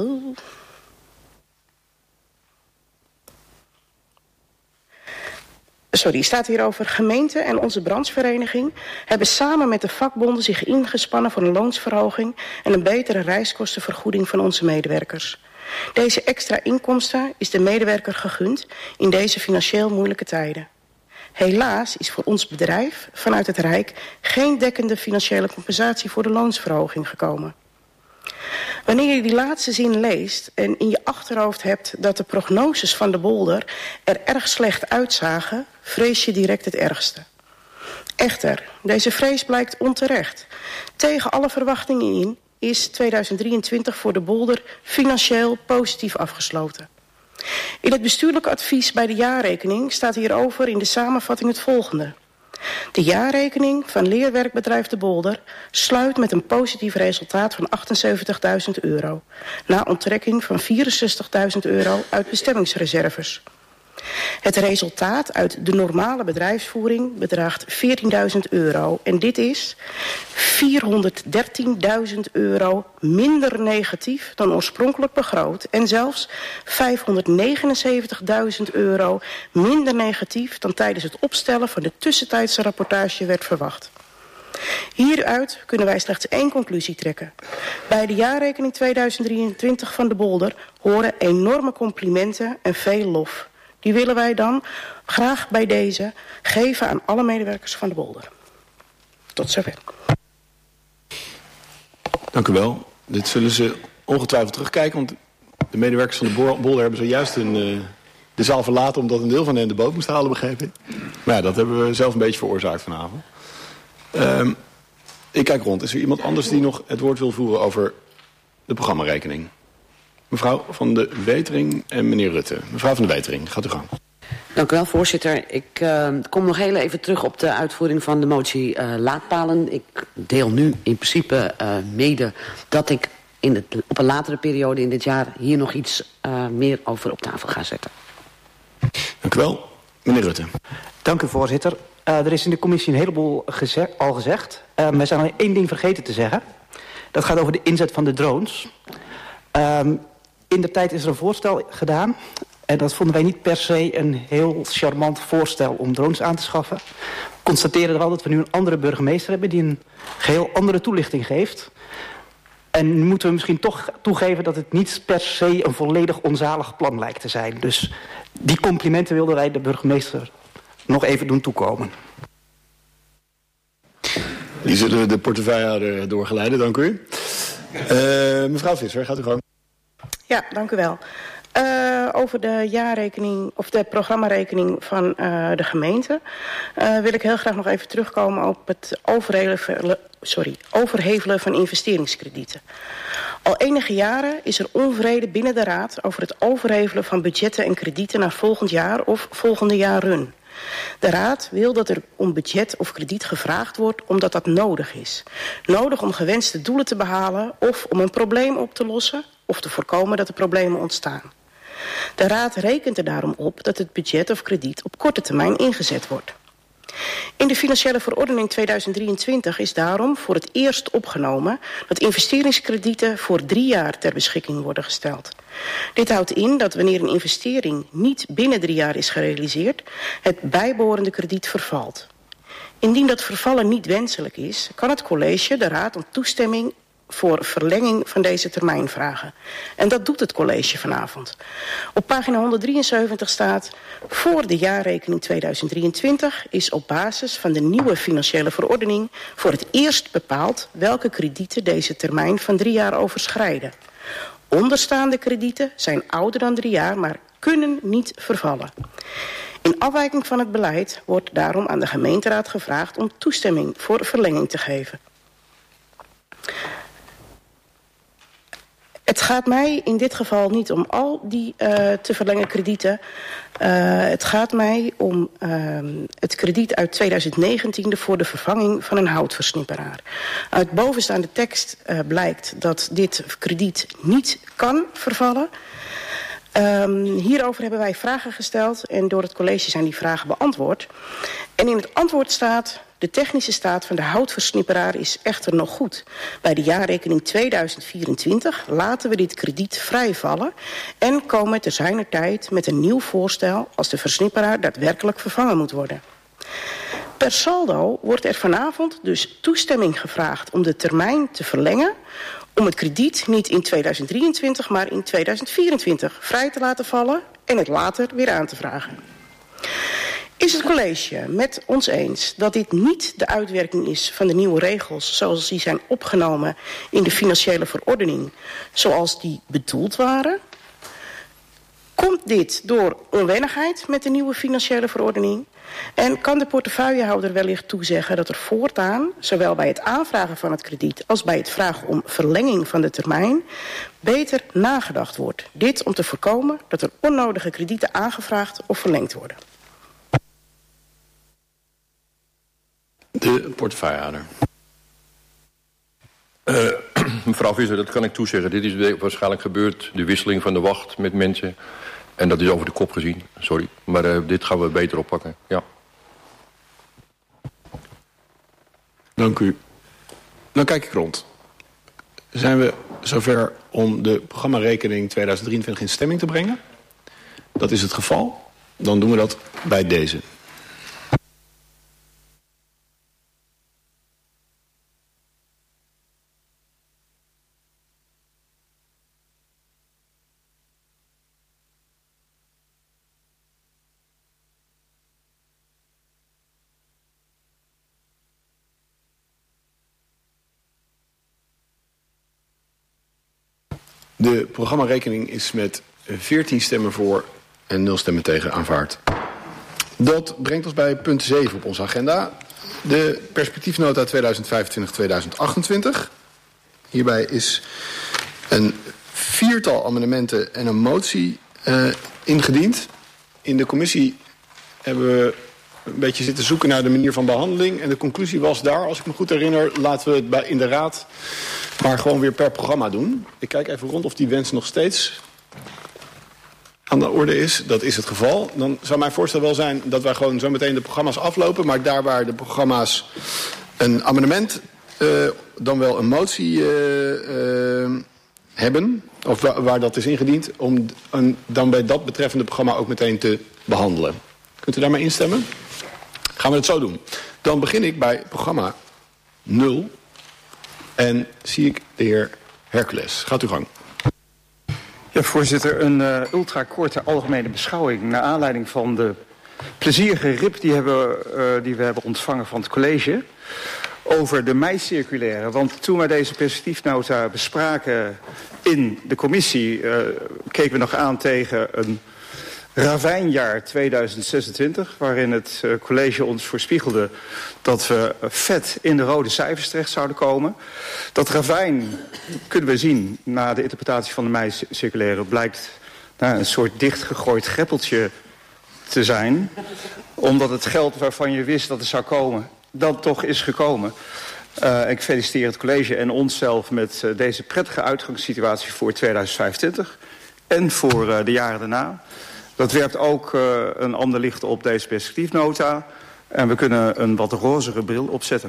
sorry, staat hierover, gemeenten en onze branchevereniging hebben samen met de vakbonden zich ingespannen voor een loonsverhoging en een betere reiskostenvergoeding van onze medewerkers. Deze extra inkomsten is de medewerker gegund in deze financieel moeilijke tijden. Helaas is voor ons bedrijf vanuit het Rijk geen dekkende financiële compensatie voor de loonsverhoging gekomen. Wanneer je die laatste zin leest en in je achterhoofd hebt dat de prognoses van de Bolder er erg slecht uitzagen, vrees je direct het ergste. Echter, deze vrees blijkt onterecht. Tegen alle verwachtingen in is tweeduizend drieëntwintig voor de Bolder financieel positief afgesloten. In het bestuurlijk advies bij de jaarrekening staat hierover in de samenvatting het volgende. De jaarrekening van Leerwerkbedrijf De Bolder sluit met een positief resultaat van achtenzeventigduizend euro, na onttrekking van vierenzestigduizend euro uit bestemmingsreserves. Het resultaat uit de normale bedrijfsvoering bedraagt veertienduizend euro en dit is vierhonderddertienduizend euro minder negatief dan oorspronkelijk begroot en zelfs vijfhonderdnegenenzeventigduizend euro minder negatief dan tijdens het opstellen van de tussentijdse rapportage werd verwacht. Hieruit kunnen wij slechts één conclusie trekken. Bij de jaarrekening tweeduizend drieëntwintig van de Bolder horen enorme complimenten en veel lof. Die willen wij dan graag bij deze geven aan alle medewerkers van de Bolder. Tot zover. Dank u wel. Dit zullen ze ongetwijfeld terugkijken, want de medewerkers van de Bolder hebben zojuist een, uh, de zaal verlaten omdat een deel van hen de boot moest halen, begreep ik. Maar ja, dat hebben we zelf een beetje veroorzaakt vanavond. Um, ik kijk rond. Is er iemand anders die nog het woord wil voeren over de programmarekening? Mevrouw van de Wetering en meneer Rutte. Mevrouw van de Wetering, gaat u gang. Dank u wel, voorzitter. Ik uh, kom nog heel even terug op de uitvoering van de motie uh, laadpalen. Ik deel nu in principe uh, mede dat ik in het, op een latere periode in dit jaar hier nog iets uh, meer over op tafel ga zetten. Dank u wel. Meneer Rutte. Dank u, voorzitter. Uh, er is in de commissie een heleboel geze- al gezegd. Uh, wij zijn alleen één ding vergeten te zeggen. Dat gaat over de inzet van de drones. Um, in de tijd is er een voorstel gedaan. En dat vonden wij niet per se een heel charmant voorstel om drones aan te schaffen. We constateren wel dat we nu een andere burgemeester hebben die een geheel andere toelichting geeft. En nu moeten we misschien toch toegeven dat het niet per se een volledig onzalig plan lijkt te zijn. Dus die complimenten wilden wij de burgemeester nog even doen toekomen. Die zullen we de portefeuillehouder doorgeleiden, dank u. Uh, mevrouw Visser, gaat u gewoon. Ja, dank u wel. Uh, over de jaarrekening of de programmarekening van uh, de gemeente uh, wil ik heel graag nog even terugkomen op het overhevelen, sorry, overhevelen van investeringskredieten. Al enige jaren is er onvrede binnen de Raad over het overhevelen van budgetten en kredieten naar volgend jaar of volgende jaren. De Raad wil dat er om budget of krediet gevraagd wordt omdat dat nodig is. Nodig om gewenste doelen te behalen of om een probleem op te lossen of te voorkomen dat er problemen ontstaan. De Raad rekent er daarom op dat het budget of krediet op korte termijn ingezet wordt. In de financiële verordening tweeduizend drieëntwintig is daarom voor het eerst opgenomen dat investeringskredieten voor drie jaar ter beschikking worden gesteld. Dit houdt in dat wanneer een investering niet binnen drie jaar is gerealiseerd, het bijbehorende krediet vervalt. Indien dat vervallen niet wenselijk is, kan het college de Raad om toestemming voor verlenging van deze termijn vragen. En dat doet het college vanavond. Op pagina honderddrieënzeventig staat: voor de jaarrekening tweeduizend drieëntwintig is op basis van de nieuwe financiële verordening voor het eerst bepaald welke kredieten deze termijn van drie jaar overschrijden. Onderstaande kredieten zijn ouder dan drie jaar, maar kunnen niet vervallen. In afwijking van het beleid wordt daarom aan de gemeenteraad gevraagd om toestemming voor verlenging te geven. Het gaat mij in dit geval niet om al die uh, te verlengen kredieten. Uh, het gaat mij om uh, het krediet uit tweeduizend negentien voor de vervanging van een houtversnipperaar. Uit bovenstaande tekst uh, blijkt dat dit krediet niet kan vervallen. Um, hierover hebben wij vragen gesteld en door het college zijn die vragen beantwoord. En in het antwoord staat: de technische staat van de houtversnipperaar is echter nog goed. Bij de jaarrekening tweeduizend vierentwintig laten we dit krediet vrijvallen en komen te zijner tijd met een nieuw voorstel als de versnipperaar daadwerkelijk vervangen moet worden. Per saldo wordt er vanavond dus toestemming gevraagd om de termijn te verlengen om het krediet niet in tweeduizend drieëntwintig, maar in tweeduizend vierentwintig vrij te laten vallen en het later weer aan te vragen. Is het college met ons eens dat dit niet de uitwerking is van de nieuwe regels zoals die zijn opgenomen in de financiële verordening, zoals die bedoeld waren? Komt dit door onwennigheid met de nieuwe financiële verordening? En kan de portefeuillehouder wellicht toezeggen dat er voortaan, zowel bij het aanvragen van het krediet als bij het vragen om verlenging van de termijn, beter nagedacht wordt? Dit om te voorkomen dat er onnodige kredieten aangevraagd of verlengd worden. De portefeuillehouder. Uh, mevrouw Visser, dat kan ik toezeggen. Dit is waarschijnlijk gebeurd, de wisseling van de wacht met mensen. En dat is over de kop gezien, sorry. Maar uh, dit gaan we beter oppakken, ja. Dank u. Dan kijk ik rond. Zijn we zover om de programmarekening tweeduizend drieëntwintig in stemming te brengen? Dat is het geval. Dan doen we dat bij deze. De programmarekening is met veertien stemmen voor en nul stemmen tegen aanvaard. Dat brengt ons bij punt zeven op onze agenda. De perspectiefnota tweeduizend vijfentwintig tot tweeduizend achtentwintig. Hierbij is een viertal amendementen en een motie uh, ingediend. In de commissie hebben we een beetje zitten zoeken naar de manier van behandeling. En de conclusie was daar, als ik me goed herinner, laten we het bij, in de raad maar gewoon weer per programma doen. Ik kijk even rond of die wens nog steeds aan de orde is. Dat is het geval. Dan zou mijn voorstel wel zijn dat wij gewoon zo meteen de programma's aflopen. Maar daar waar de programma's een amendement, uh, dan wel een motie uh, uh, hebben, of waar, waar dat is ingediend, om een, dan bij dat betreffende programma ook meteen te behandelen. Kunt u daarmee instemmen? Gaan we het zo doen. Dan begin ik bij programma nul. En zie ik de heer Hercules. Gaat uw gang. Ja, voorzitter, een uh, ultrakorte algemene beschouwing naar aanleiding van de plezierige rip die, hebben, uh, die we hebben ontvangen van het college over de mei-circulaire. Want toen wij deze perspectiefnota bespraken in de commissie, uh, keken we nog aan tegen een ravijnjaar tweeduizend zesentwintig... waarin het uh, college ons voorspiegelde dat we vet in de rode cijfers terecht zouden komen. Dat ravijn, kunnen we zien, na de interpretatie van de mei-circulaire, blijkt nou, een soort dichtgegooid greppeltje te zijn. Omdat het geld waarvan je wist dat het zou komen, dan toch is gekomen. Uh, ik feliciteer het college en onszelf met uh, deze prettige uitgangssituatie voor tweeduizend vijfentwintig en voor uh, de jaren daarna. Dat werpt ook uh, een ander licht op deze perspectiefnota. En we kunnen een wat rozere bril opzetten.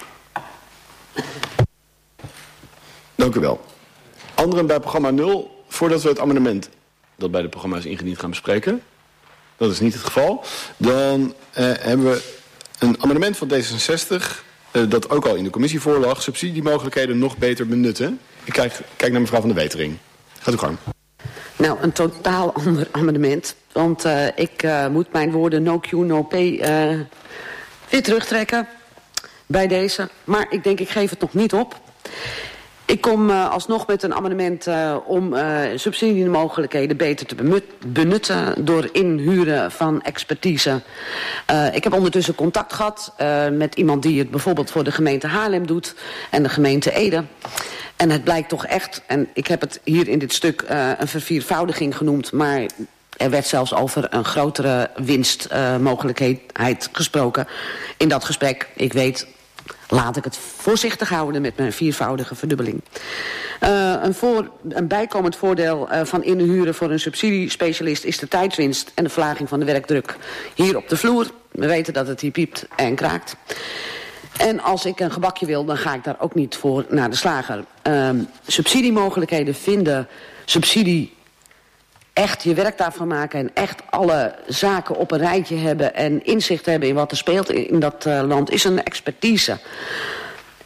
Dank u wel. Anderen bij programma nul, voordat we het amendement dat bij de programma's ingediend gaan bespreken. Dat is niet het geval. Dan uh, hebben we een amendement van D zesenzestig, uh, dat ook al in de commissie voorlag. Subsidiemogelijkheden nog beter benutten. Ik kijk, kijk naar mevrouw Van der Wetering. Gaat u gang. Nou, een totaal ander amendement. Want uh, ik uh, moet mijn woorden no Q, no pay uh, weer terugtrekken bij deze. Maar ik denk, ik geef het nog niet op. Ik kom uh, alsnog met een amendement uh, om uh, subsidiemogelijkheden beter te benutten door inhuren van expertise. Uh, ik heb ondertussen contact gehad uh, met iemand die het bijvoorbeeld voor de gemeente Haarlem doet en de gemeente Ede. En het blijkt toch echt, en ik heb het hier in dit stuk uh, een verviervoudiging genoemd, maar er werd zelfs over een grotere winstmogelijkheid uh, gesproken in dat gesprek. Ik weet, laat ik het voorzichtig houden met mijn viervoudige verdubbeling. Uh, een, voor, een bijkomend voordeel uh, van inhuren voor een subsidiespecialist is de tijdswinst en de verlaging van de werkdruk hier op de vloer. We weten dat het hier piept en kraakt. En als ik een gebakje wil, dan ga ik daar ook niet voor naar de slager. Uh, subsidiemogelijkheden vinden subsidie echt je werk daarvan maken en echt alle zaken op een rijtje hebben en inzicht hebben in wat er speelt in dat uh, land, is een expertise.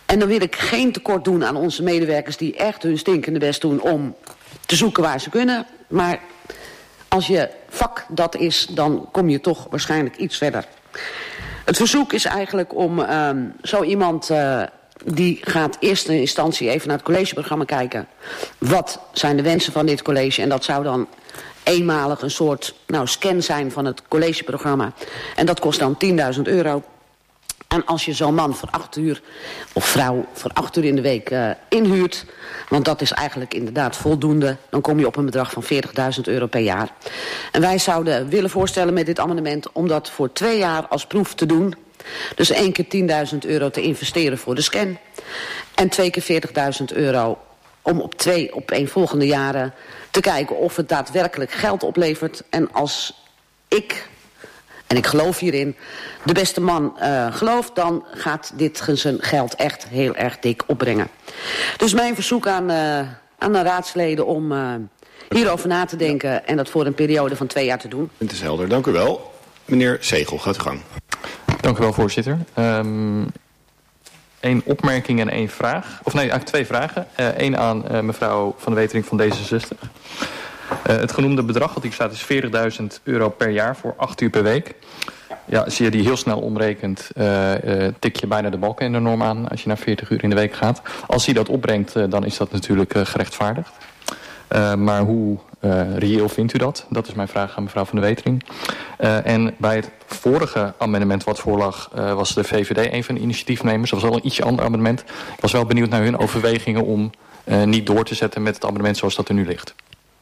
En dan wil ik geen tekort doen aan onze medewerkers die echt hun stinkende best doen om te zoeken waar ze kunnen. Maar als je vak dat is, dan kom je toch waarschijnlijk iets verder. Het verzoek is eigenlijk om uh, zo iemand uh, die gaat eerst in instantie even naar het collegeprogramma kijken. Wat zijn de wensen van dit college? En dat zou dan eenmalig een soort nou, scan zijn van het collegeprogramma. En dat kost dan tienduizend euro. En als je zo'n man voor acht uur, of vrouw voor acht uur in de week uh, inhuurt, want dat is eigenlijk inderdaad voldoende, dan kom je op een bedrag van veertigduizend euro per jaar. En wij zouden willen voorstellen met dit amendement om dat voor twee jaar als proef te doen. Dus één keer tienduizend euro te investeren voor de scan. En twee keer veertigduizend euro om op twee opeenvolgende jaren te kijken of het daadwerkelijk geld oplevert. En als ik, en ik geloof hierin, de beste man uh, gelooft, dan gaat dit zijn geld echt heel erg dik opbrengen. Dus mijn verzoek aan, uh, aan de raadsleden om uh, hierover na te denken en dat voor een periode van twee jaar te doen. Het is helder, dank u wel. Meneer Zegel, gaat u gang. Dank u wel, voorzitter. Um, Eén opmerking en één vraag. Of nee, eigenlijk twee vragen. Eén uh, aan uh, mevrouw Van de Wetering van D zesenzestig. Uh, het genoemde bedrag dat hier staat is veertigduizend euro per jaar voor acht uur per week. Ja, als je die heel snel omrekent, uh, uh, tik je bijna de balken in de norm aan als je naar veertig uur in de week gaat. Als hij dat opbrengt, uh, dan is dat natuurlijk uh, gerechtvaardigd. Uh, maar hoe uh, reëel vindt u dat? Dat is mijn vraag aan mevrouw Van de Wetering. Uh, en bij het vorige amendement wat voorlag, uh, was de V V D een van de initiatiefnemers. Dat was wel een ietsje ander amendement. Ik was wel benieuwd naar hun overwegingen om uh, niet door te zetten met het amendement zoals dat er nu ligt.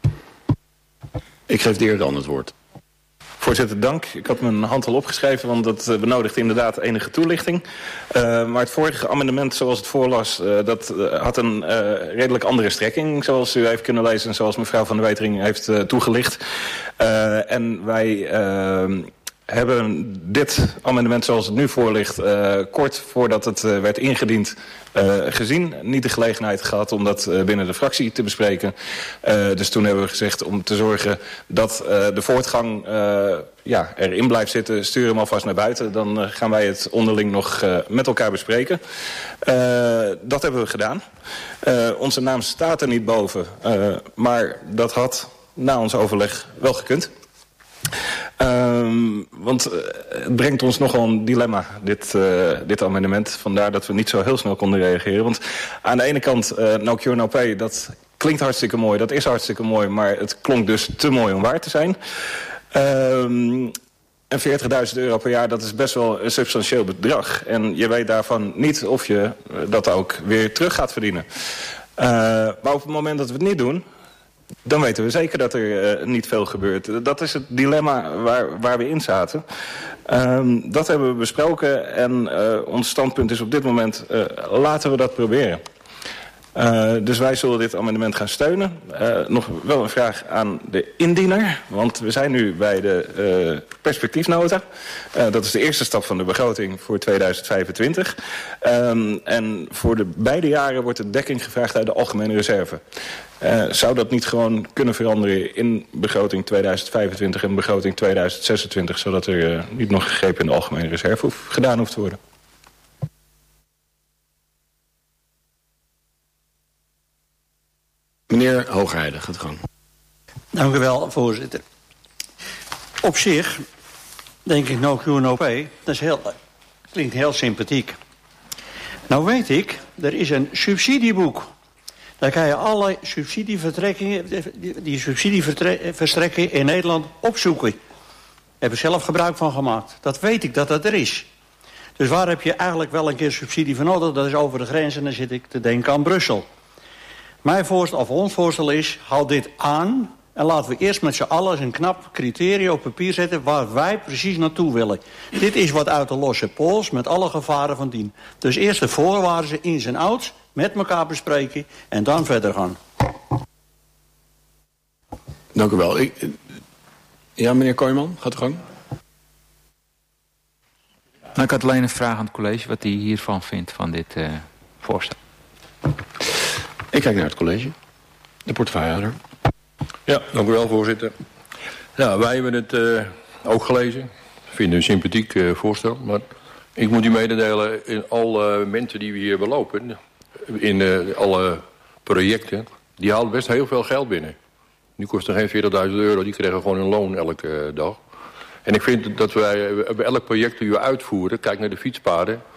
Ik geef de eerder aan het woord. Voorzitter, dank. Ik had mijn hand al opgeschreven, want dat uh, benodigt inderdaad enige toelichting. Uh, maar het vorige amendement zoals het voorlas, uh, dat uh, had een uh, redelijk andere strekking, zoals u heeft kunnen lezen en zoals mevrouw Van der Wetering heeft uh, toegelicht. Uh, en wij uh, hebben dit amendement zoals het nu voor ligt, uh, kort voordat het uh, werd ingediend, Uh, gezien, niet de gelegenheid gehad om dat uh, binnen de fractie te bespreken. Uh, dus toen hebben we gezegd om te zorgen dat uh, de voortgang uh, ja, erin blijft zitten. Stuur hem alvast naar buiten. Dan uh, gaan wij het onderling nog uh, met elkaar bespreken. Uh, dat hebben we gedaan. Uh, onze naam staat er niet boven. Uh, maar dat had na ons overleg wel gekund. Um, want uh, het brengt ons nogal een dilemma, dit, uh, dit amendement. Vandaar dat we niet zo heel snel konden reageren. Want aan de ene kant, uh, no cure no pay, dat klinkt hartstikke mooi. Dat is hartstikke mooi, maar het klonk dus te mooi om waar te zijn. Um, en veertigduizend euro per jaar, dat is best wel een substantieel bedrag. En je weet daarvan niet of je uh, dat ook weer terug gaat verdienen. Uh, maar op het moment dat we het niet doen, dan weten we zeker dat er uh, niet veel gebeurt. Dat is het dilemma waar, waar we in zaten. Um, dat hebben we besproken en uh, ons standpunt is op dit moment, uh, laten we dat proberen. Uh, dus wij zullen dit amendement gaan steunen. Uh, nog wel een vraag aan de indiener, want we zijn nu bij de uh, perspectiefnota. Uh, dat is de eerste stap van de begroting voor tweeduizend vijfentwintig. Um, en voor de beide jaren wordt de dekking gevraagd uit de algemene reserve. Uh, zou dat niet gewoon kunnen veranderen in begroting tweeduizend vijfentwintig en begroting tweeduizend zesentwintig... zodat er uh, niet nog gegrepen in de algemene reserve hoef, gedaan hoeft te worden? Meneer Hoogheide, gaat gang. Dank u wel, voorzitter. Op zich denk ik no cure no pay. Dat is heel, klinkt heel sympathiek. Nou weet ik, er is een subsidieboek. Daar kan je alle subsidievertrekkingen, die, die subsidieverstrekkingen in Nederland opzoeken. Daar heb ik zelf gebruik van gemaakt. Dat weet ik dat dat er is. Dus waar heb je eigenlijk wel een keer subsidie voor nodig? Dat is over de grens en dan zit ik te denken aan Brussel. Mijn voorstel, of ons voorstel is, houd dit aan en laten we eerst met z'n allen een knap criteria op papier zetten waar wij precies naartoe willen. Dit is wat uit de losse pols met alle gevaren van dien. Dus eerst de voorwaarden in zijn ouds met elkaar bespreken en dan verder gaan. Dank u wel. Ik, ja, meneer Kooijman, gaat u gang. Nou, ik had alleen een vraag aan het college wat hij hiervan vindt, van dit uh, voorstel. Ik kijk naar het college. De portefeuillehouder. Ja, dank u wel, voorzitter. Nou, wij hebben het uh, ook gelezen. We vinden een sympathiek uh, voorstel. Maar Ik moet u mededelen, in alle mensen die we hier belopen, in uh, alle projecten, die halen best heel veel geld binnen. Nu kost er geen veertigduizend euro, die krijgen gewoon een loon elke uh, dag. En ik vind dat wij bij elk project die we uitvoeren, kijk naar de fietspaden,